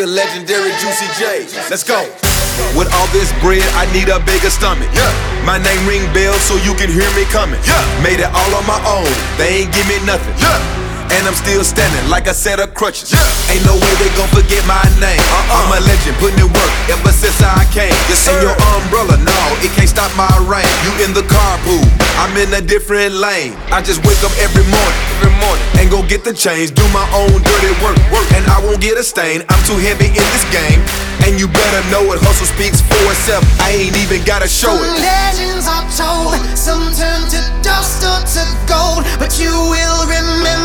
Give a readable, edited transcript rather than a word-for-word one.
the legendary Juicy J. Let's go. With all this bread, I need a bigger stomach. Yeah. My name ring bells so you can hear me coming. Yeah. Made it all on my own, they ain't give me nothing. Yeah. And I'm still standing like a set of crutches. Yeah. Ain't no way they gon' forget my name. I'm a legend, putting in work ever since I came. Yes, and your umbrella, no, it can't stop my rain. You in the carpool, I'm in a different lane. I just wake up every morning, and go get the change. Do my own dirty work, and I won't get a stain. I'm too heavy in this game, and you better know it. Hustle speaks for itself, I ain't even gotta show it. Some legends are told, some turn to dust or to gold, but you will remember